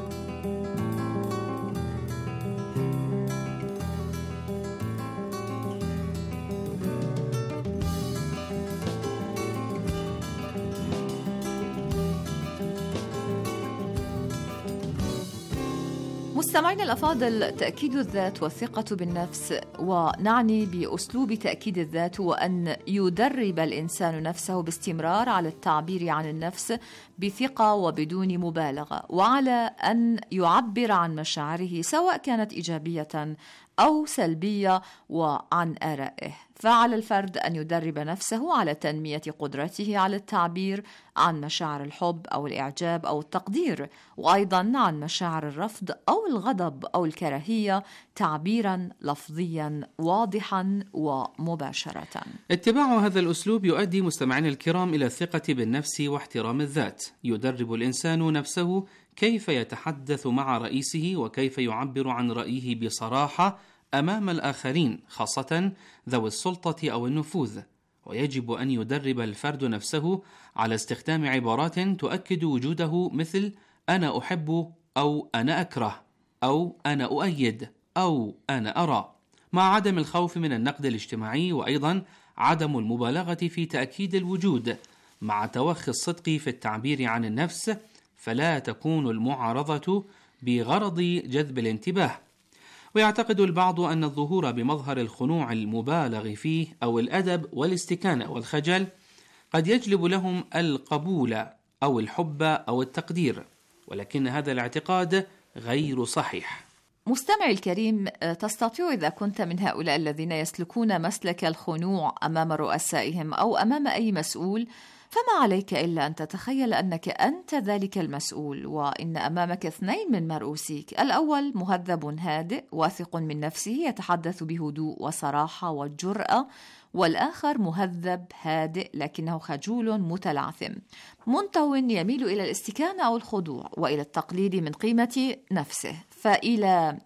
مستمعينا الأفاضل، تأكيد الذات والثقة بالنفس، ونعني بأسلوب تأكيد الذات وأن يدرب الإنسان نفسه باستمرار على التعبير عن النفس بثقة وبدون مبالغة، وعلى أن يعبر عن مشاعره سواء كانت إيجابية أو سلبية وعن آرائه. فعلى الفرد أن يدرب نفسه على تنمية قدرته على التعبير عن مشاعر الحب أو الإعجاب أو التقدير، وأيضا عن مشاعر الرفض أو الغضب أو الكراهية تعبيرا لفظيا واضحا ومباشرة. اتباع هذا الأسلوب يؤدي مستمعينا الكرام إلى الثقة بالنفس واحترام الذات. يدرب الإنسان نفسه كيف يتحدث مع رئيسه وكيف يعبر عن رأيه بصراحة أمام الآخرين، خاصة ذوي السلطة أو النفوذ. ويجب أن يدرب الفرد نفسه على استخدام عبارات تؤكد وجوده، مثل أنا أحب أو أنا أكره أو أنا أؤيد أو أنا أرى، مع عدم الخوف من النقد الاجتماعي، وأيضا عدم المبالغة في تأكيد الوجود، مع توخي الصدق في التعبير عن النفس، فلا تكون المعارضة بغرض جذب الانتباه. ويعتقد البعض أن الظهور بمظهر الخنوع المبالغ فيه أو الأدب والاستكانة والخجل قد يجلب لهم القبول أو الحب أو التقدير، ولكن هذا الاعتقاد غير صحيح. مستمعي الكريم، تستطيع إذا كنت من هؤلاء الذين يسلكون مسلك الخنوع أمام رؤسائهم أو أمام أي مسؤول، فما عليك إلا أن تتخيل أنك أنت ذلك المسؤول، وإن أمامك اثنين من مرؤوسيك. الأول مهذب هادئ واثق من نفسه يتحدث بهدوء وصراحة وجرأة، والآخر مهذب هادئ لكنه خجول متلعثم منطو يميل إلى الاستكانة أو الخضوع وإلى التقليل من قيمة نفسه. فإلى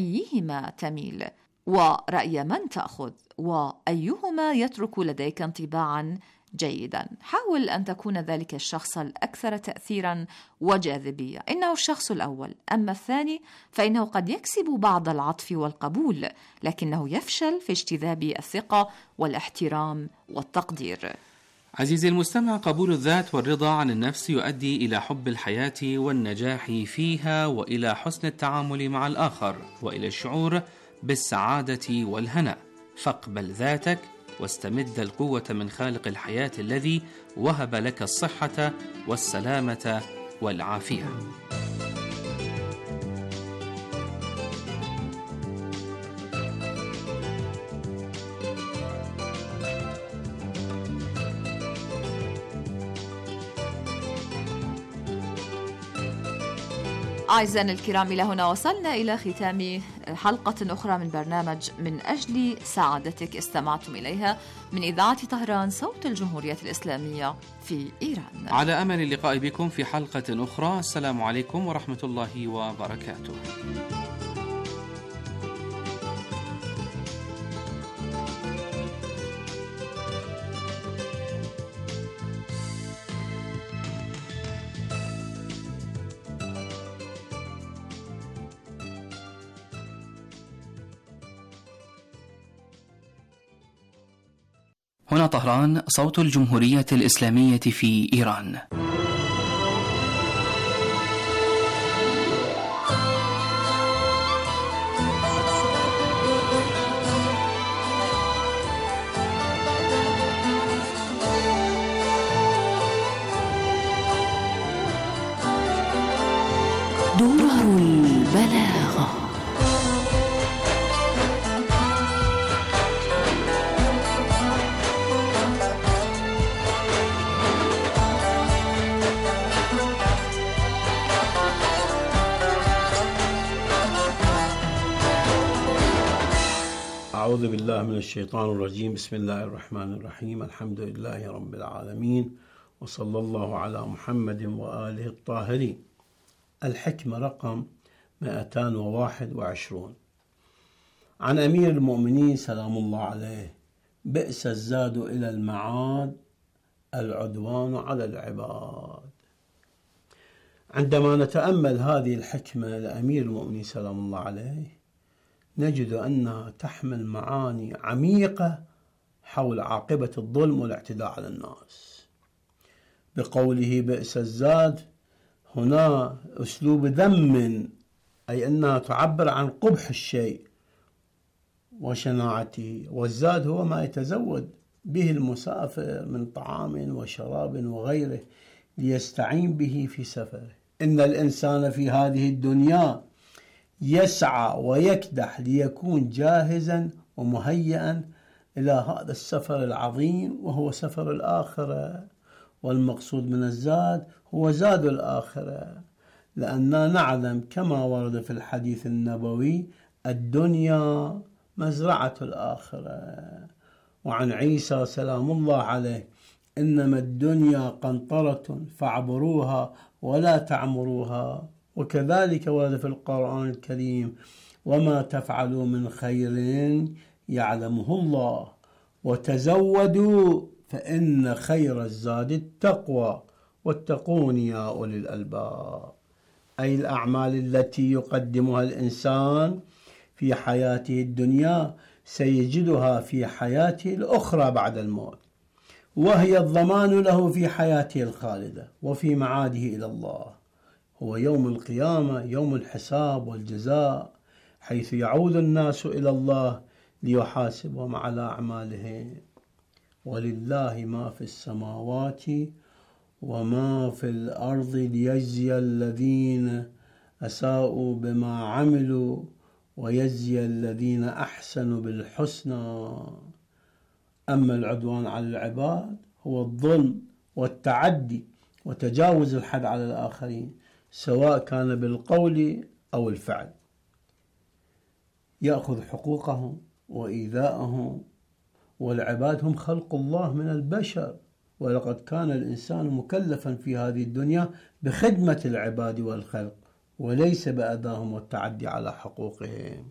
أيهما تميل؟ ورأي من تأخذ؟ وأيهما يترك لديك انطباعا جيدا؟ حاول أن تكون ذلك الشخص الأكثر تأثيرا وجاذبية، إنه الشخص الأول. أما الثاني فإنه قد يكسب بعض العطف والقبول، لكنه يفشل في اجتذاب الثقة والاحترام والتقدير. عزيزي المستمع، قبول الذات والرضا عن النفس يؤدي إلى حب الحياة والنجاح فيها، وإلى حسن التعامل مع الآخر، وإلى الشعور بالسعادة والهناء. فاقبل ذاتك واستمد القوة من خالق الحياة الذي وهب لك الصحة والسلامة والعافية. أعزائنا الكرام، إلى هنا وصلنا إلى ختام حلقة أخرى من برنامج من أجل سعادتك، استمعتم إليها من إذاعة طهران صوت الجمهورية الإسلامية في إيران. على أمل اللقاء بكم في حلقة أخرى. السلام عليكم ورحمة الله وبركاته. هنا طهران صوت الجمهورية الإسلامية في إيران. درر البلاغة. أعوذ بالله من الشيطان الرجيم. بسم الله الرحمن الرحيم. الحمد لله رب العالمين، وصلى الله على محمد وآله الطاهرين. الحكمة رقم مئتين وواحد وعشرون. عن أمير المؤمنين سلام الله عليه: بئس الزاد إلى المعاد العدوان على العباد. عندما نتأمل هذه الحكمة لأمير المؤمنين سلام الله عليه نجد أنها تحمل معاني عميقة حول عاقبة الظلم والاعتداء على الناس. بقوله بئس الزاد هنا أسلوب ذم، أي أنها تعبر عن قبح الشيء وشناعته، والزاد هو ما يتزود به المسافر من طعام وشراب وغيره ليستعين به في سفره. إن الإنسان في هذه الدنيا يسعى ويكدح ليكون جاهزا ومهيئا إلى هذا السفر العظيم وهو سفر الآخرة، والمقصود من الزاد هو زاد الآخرة، لأننا نعلم كما ورد في الحديث النبوي: الدنيا مزرعة الآخرة. وعن عيسى سلام الله عليه: إنما الدنيا قنطرة فاعبروها ولا تعمروها. وكذلك ورد في القرآن الكريم: وما تفعلوا من خير يعلمه الله، وتزودوا فإن خير الزاد التقوى، واتقون يا أولي الألباب. أي الأعمال التي يقدمها الإنسان في حياته الدنيا سيجدها في حياته الأخرى بعد الموت، وهي الضمان له في حياته الخالدة وفي معاده إلى الله. هو يوم القيامة، يوم الحساب والجزاء، حيث يعود الناس إلى الله ليحاسبهم على أعمالهم. ولله ما في السماوات وما في الأرض ليجزي الذين أساءوا بما عملوا ويجزي الذين أحسنوا بالحسنى. أما العدوان على العباد هو الظلم والتعدي وتجاوز الحد على الآخرين، سواء كان بالقول أو الفعل، يأخذ حقوقهم وإيذاءهم. والعباد هم خلق الله من البشر، ولقد كان الإنسان مكلفا في هذه الدنيا بخدمة العباد والخلق، وليس بأذاهم والتعدي على حقوقهم.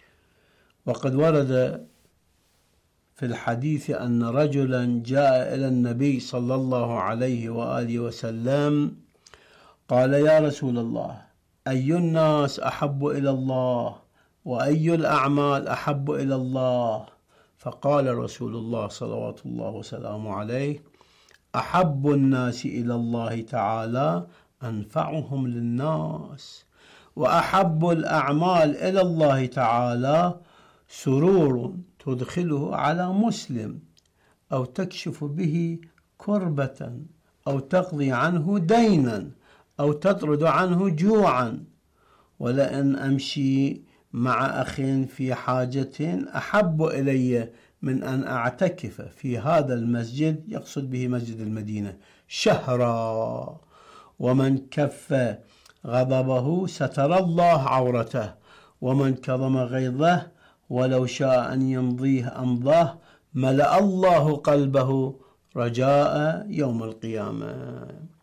وقد ورد في الحديث أن رجلا جاء إلى النبي صلى الله عليه وآله وسلم قال: يا رسول الله، أي الناس أحب إلى الله، وأي الأعمال أحب إلى الله؟ فقال رسول الله صلوات الله وسلامه عليه: أحب الناس إلى الله تعالى أنفعهم للناس، وأحب الأعمال إلى الله تعالى سرور تدخله على مسلم، أو تكشف به كربة، أو تقضي عنه دينا، أو تطرد عنه جوعا. ولأن أمشي مع أخ في حاجة أحب إلي من أن أعتكف في هذا المسجد، يقصد به مسجد المدينة، شهرا. ومن كف غضبه ستر الله عورته، ومن كظم غيظه ولو شاء أن يمضيه أمضاه، ملأ الله قلبه رجاء يوم القيامة.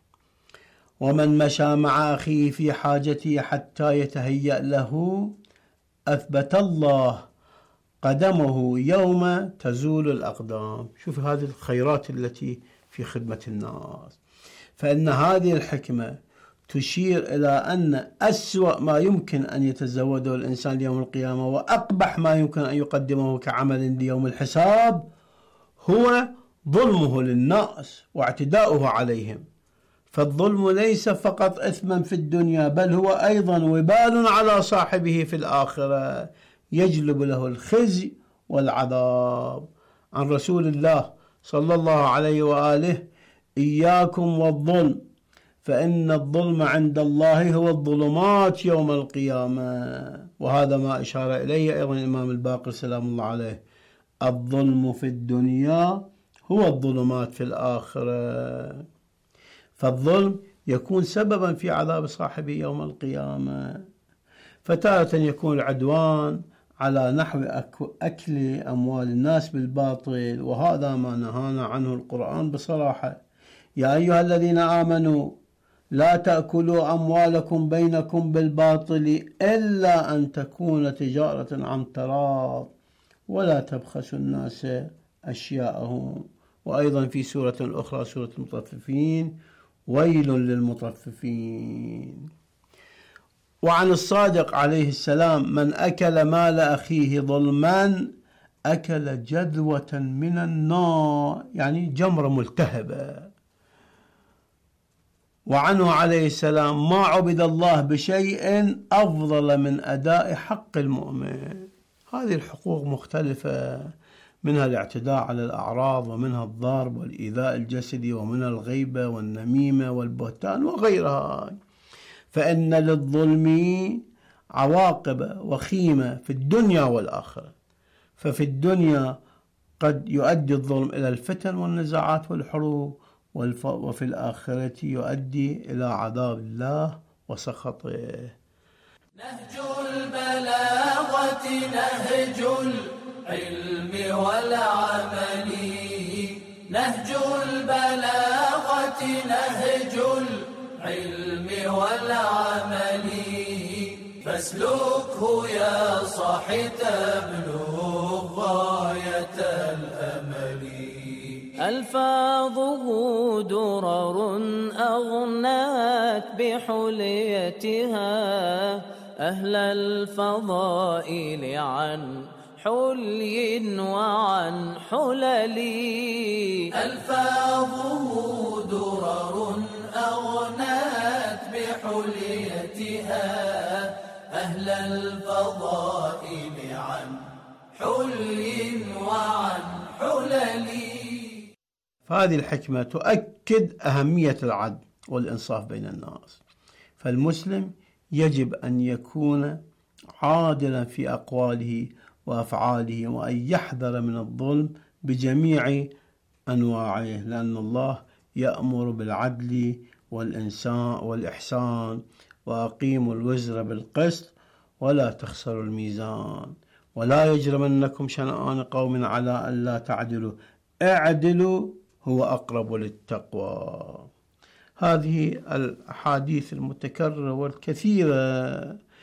ومن مشى مع أخيه في حاجته حتى يتهيأ له، أثبت الله قدمه يوم تزول الأقدام. شوف هذه الخيرات التي في خدمة الناس. فإن هذه الحكمة تشير إلى أن أسوأ ما يمكن أن يتزوده الإنسان ليوم القيامة، وأقبح ما يمكن أن يقدمه كعمل ليوم الحساب، هو ظلمه للناس واعتداؤه عليهم. فالظلم ليس فقط إثما في الدنيا، بل هو أيضا وبال على صاحبه في الآخرة، يجلب له الخزي والعذاب. عن رسول الله صلى الله عليه وآله: إياكم والظلم، فإن الظلم عند الله هو الظلمات يوم القيامة. وهذا ما أشار إليه أيضا الإمام الباقر سلام الله عليه: الظلم في الدنيا هو الظلمات في الآخرة. فالظلم يكون سببا في عذاب صاحبه يوم القيامة. فتارة يكون العدوان على نحو أكل أموال الناس بالباطل، وهذا ما نهانا عنه القرآن بصراحة: يا أيها الذين آمنوا لا تأكلوا أموالكم بينكم بالباطل إلا أن تكون تجارة عن تراض ولا تبخسوا الناس أشياءهم. وأيضا في سورة أخرى سورة المطففين: ويل للمطففين. وعن الصادق عليه السلام: من أكل مال أخيه ظلما أكل جذوة من النار، يعني جمرة ملتهبة. وعنه عليه السلام: ما عبد الله بشيء أفضل من أداء حق المؤمن. هذه الحقوق مختلفة، منها الاعتداء على الأعراض، ومنها الضرب والإيذاء الجسدي، ومنها الغيبة والنميمة والبهتان وغيرها. فإن للظلم عواقب وخيمة في الدنيا والآخرة. ففي الدنيا قد يؤدي الظلم إلى الفتن والنزاعات والحروب، وفي الآخرة يؤدي إلى عذاب الله وسخطه. نهج البلاغة نهج العلم والعمل، نهج البلاغة نهج العلم والعمل، فاسلكه يا صاحي تبلغ غاية الأمل. ألفاظه درر أغنات بحليتها أهل الفضائل عن حلي وعن حلل. ألفاظه درر أغنات بحليتها أهل الفضائل عن حلي وعن حلل. فهذه الحكمة تؤكد أهمية العدل والإنصاف بين الناس. فالمسلم يجب أن يكون عادلا في أقواله وأفعاله، وأن يحذر من الظلم بجميع أنواعه، لأن الله يأمر بالعدل والإنسان والإحسان: وأقيموا الوزر بالقسط ولا تخسروا الميزان، ولا يجرمنكم شنآن قوم على ألا تعدلوا اعدلوا هو أقرب للتقوى. هذه الأحاديث المتكررة والكثيرة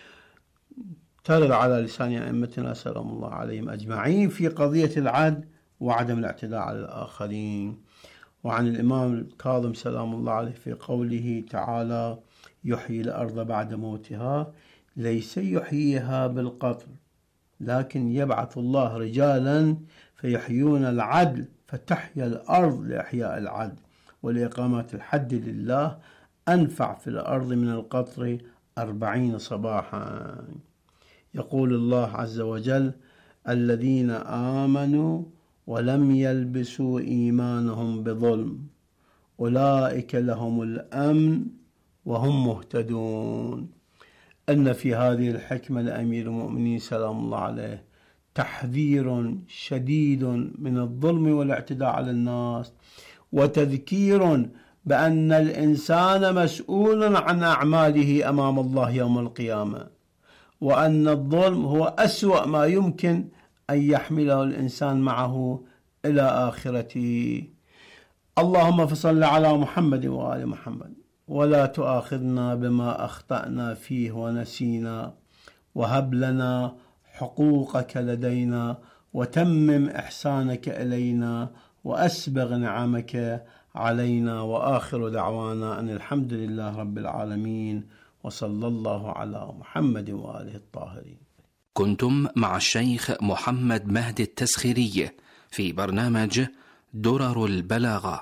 ترد على لسان أئمتنا سلام الله عليهم أجمعين في قضية العدل وعدم الاعتداء على الآخرين. وعن الإمام الكاظم سلام الله عليه في قوله تعالى: يحيي الأرض بعد موتها، ليس يحييها بالقطر، لكن يبعث الله رجالا فيحيون العدل فتحيا الأرض لإحياء العدل، ولإقامة الحد لله أنفع في الأرض من القطر أربعين صباحا. يقول الله عز وجل: الذين آمنوا ولم يلبسوا إيمانهم بظلم أولئك لهم الأمن وهم مهتدون. أن في هذه الحكمة لأمير المؤمنين سلام الله عليه تحذير شديد من الظلم والاعتداء على الناس، وتذكير بأن الإنسان مسؤول عن أعماله أمام الله يوم القيامة، وأن الظلم هو أسوأ ما يمكن أن يحمله الإنسان معه إلى آخرته. اللهم فصل على محمد وآل محمد، ولا تؤاخذنا بما أخطأنا فيه ونسينا، وهب لنا حقوقك لدينا، وتمم إحسانك إلينا، وأسبغ نعمك علينا. وآخر دعوانا أن الحمد لله رب العالمين، وصلى الله على محمد وآله الطاهرين. كنتم مع الشيخ محمد مهدي التسخيري في برنامج درر البلاغة.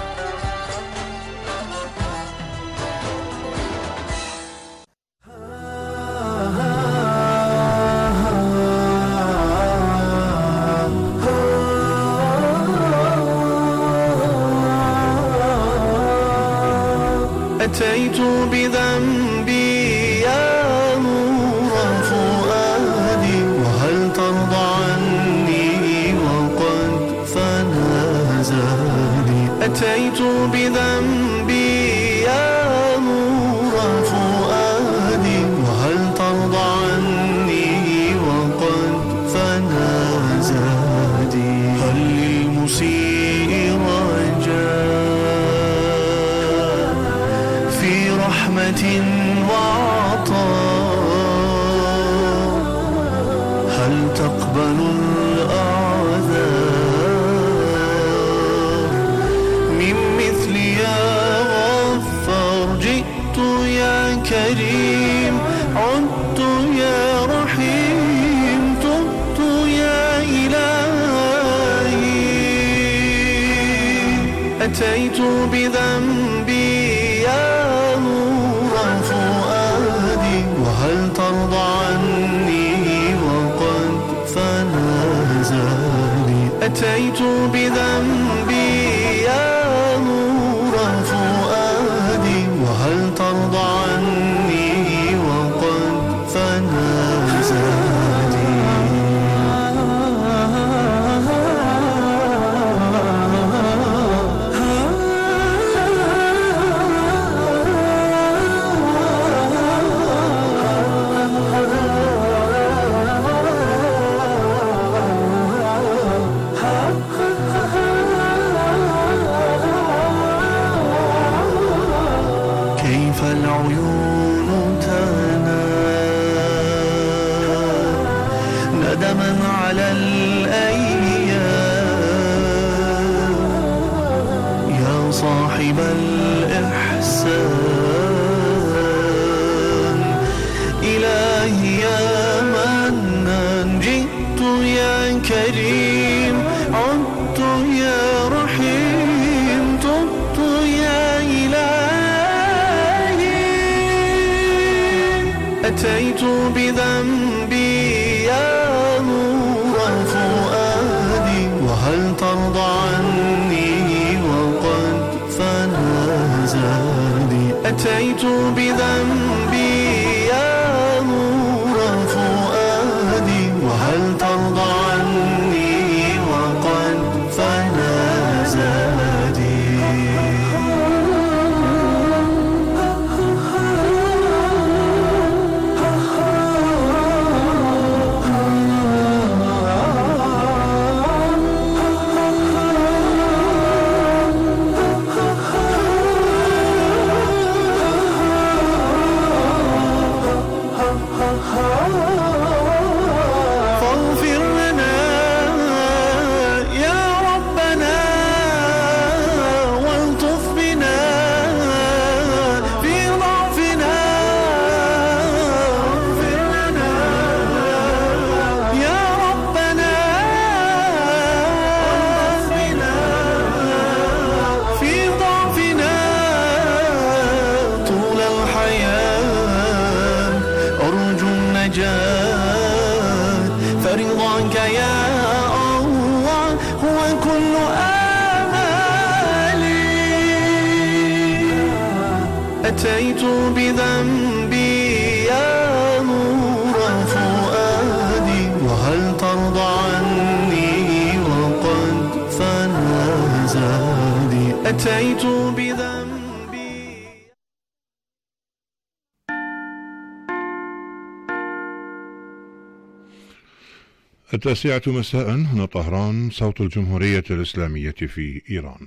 Ah بذنبي يا نور فؤادي وهل ترضى عني وقد فنى زادي هل للمسيء رجاء في رحمة وعطاء هل تقبل الأعذار من مثل يا غفار جئت يا كريم عدت يا رحيم تبت يا إلهي أتيت بذنبي يا نور فؤادي وهل ترضى عني وقد فنى زادي أتيت بذنبي يا نور فؤادي وهل ترضى عني وقد فنى زادي كيف العيون تنام ندما على الأيام يا صاحب الإحسان إلهي يا منان جئت يا كريم عدت يا رحيم تبت يا إلهي أتيت بذنبي يا نور فؤادي وهل ترضى عني وقد فنى زادي أتيت بذنبي يا نور فؤادي وهل ترضى عني وقد فنى زادي فاغفر لنا يا ربنا والطف بنا في ضعفنا اغفر لنا يا ربنا والطف بنا في ضعفنا طول الحياة أرجو النجاة فرضاك يا الله هو كل آمالي أتيت بذنبي يا نور فؤادي وهل ترضى عني وقد فنى زادي أتيت بذنبي. التاسعة مساء هنا طهران، صوت الجمهورية الإسلامية في إيران.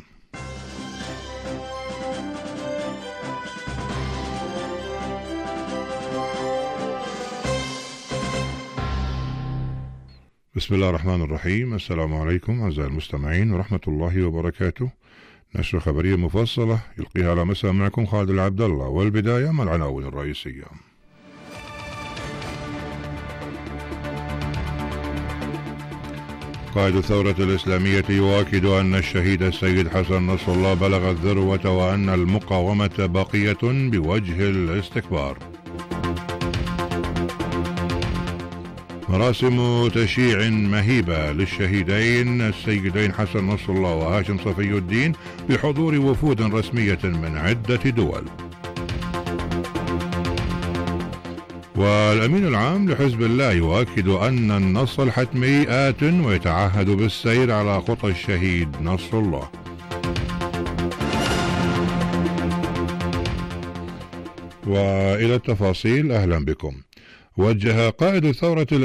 بسم الله الرحمن الرحيم. السلام عليكم أعزائي المستمعين ورحمة الله وبركاته. نشرة خبرية مفصلة يلقيها على مساء معكم خالد العبد الله، والبداية مع العناوين الرئيسية. قائد الثورة الإسلامية يؤكد أن الشهيد السيد حسن نصر الله بلغ الذروة وأن المقاومة باقية بوجه الاستكبار. مراسم تشييع مهيبة للشهيدين السيدين حسن نصر الله وهاشم صفي الدين بحضور وفود رسمية من عدة دول. والأمين العام لحزب الله يؤكد أن النصر الحتمي آت ويتعهد بالسير على خطى الشهيد نصر الله. وإلى التفاصيل أهلا بكم. وجه قائد الثورة